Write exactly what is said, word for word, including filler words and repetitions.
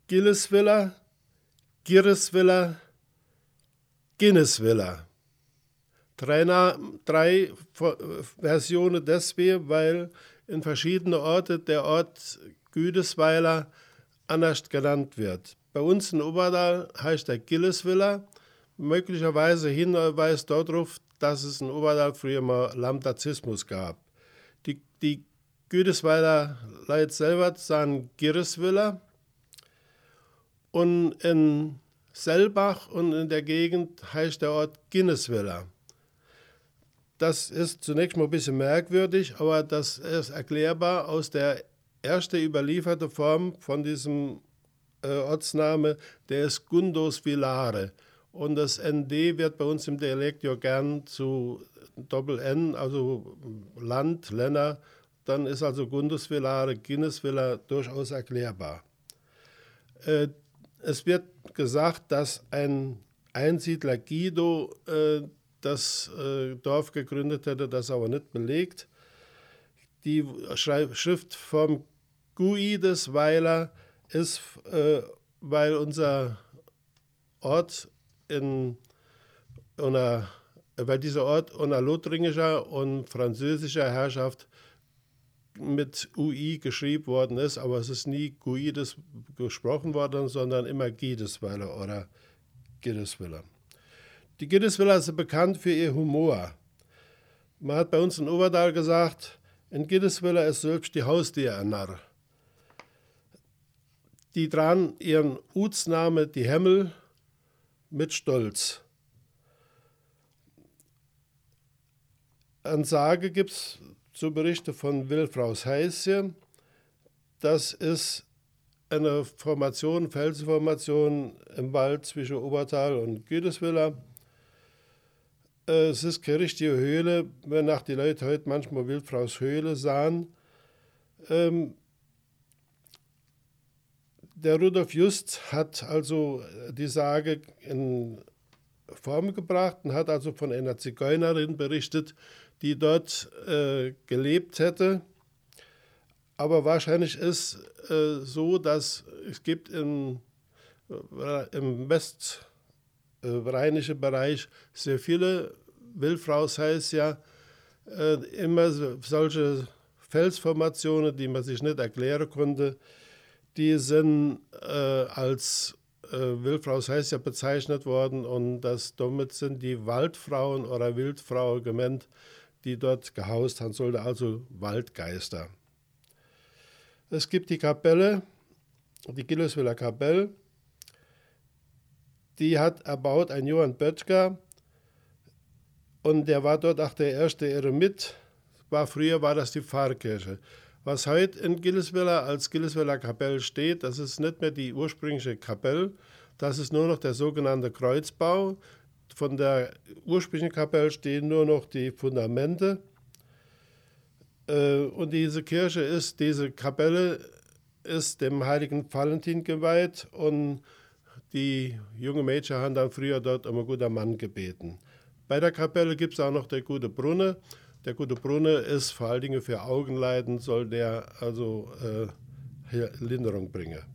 Gilliswiller, Girriswiller, Guinnesswiller. Drei, Na- drei Vo- Versionen deswegen, weil in verschiedenen Orten der Ort Güdesweiler anders genannt wird. Bei uns in Oberdal heißt er Gilliswiller, möglicherweise hinweist darauf, dass es in Oberdal früher mal Landazismus gab. Die, die Güdesweiler Leute selber sagen Girriswiller und in Selbach und in der Gegend heißt der Ort Guinnesswiller. Das ist zunächst mal ein bisschen merkwürdig, aber das ist erklärbar aus der ersten überlieferten Form von diesem äh, Ortsname, der ist Gundosvillare. Und das N D wird bei uns im Dialekt ja gern zu Doppel-N, also Land, Länder. Dann ist also Gundosvillare, Guinnesswiller durchaus erklärbar. Äh, es wird gesagt, dass ein Einsiedler Guido äh, das äh, Dorf gegründet hätte, das aber nicht belegt. Die Schrei- Schriftform Guidesweiler ist, äh, weil unser Ort in unter, weil dieser Ort unter lothringischer und französischer Herrschaft mit U I geschrieben worden ist, aber es ist nie Guides gesprochen worden, sondern immer Guidesweiler oder Guideswiller. Die Guideswiller sind bekannt für ihr Humor. Man hat bei uns in Oberdal gesagt, in Guideswiller ist selbst die Haustier ein Narr. Die dran ihren Utsname die Hemmel mit Stolz. Eine Sage gibt es zu Berichte von Wilfraus Heißje. Das ist eine Formation, Felsenformation im Wald zwischen Obertal und Güdeswiller. Es ist keine richtige Höhle, wenn nach die Leute heute manchmal Wilfraus Höhle sahen. Ähm, der Rudolf Just hat also die Sage in Form gebracht und hat also von einer Zigeunerin berichtet, die dort äh, gelebt hätte. Aber wahrscheinlich ist äh, so, dass es gibt im, äh, im westrheinischen Bereich sehr viele, Wilfraus heißt ja, äh, immer so, solche Felsformationen, die man sich nicht erklären konnte, die sind äh, als äh, Wilfraus heißt ja bezeichnet worden und das, damit sind die Waldfrauen oder Wildfrauen gemeint, die dort gehaust haben, sollte also Waldgeister. Es gibt die Kapelle, die Gilliswiller Kapelle, die hat erbaut ein Johann Böttger und der war dort auch der erste Eremit. War, früher war das die Pfarrkirche. Was heute in Gilliswiller als Gilliswiller Kapelle steht, das ist nicht mehr die ursprüngliche Kapelle, das ist nur noch der sogenannte Kreuzbau. Von der ursprünglichen Kapelle stehen nur noch die Fundamente. Und diese Kirche ist, diese Kapelle ist dem heiligen Valentin geweiht und die jungen Mädchen haben dann früher dort um einen guten Mann gebeten. Bei der Kapelle gibt es auch noch der gute Brunne. Der gute Brunne ist vor allen Dingen für Augenleiden, soll der also äh, Linderung bringen.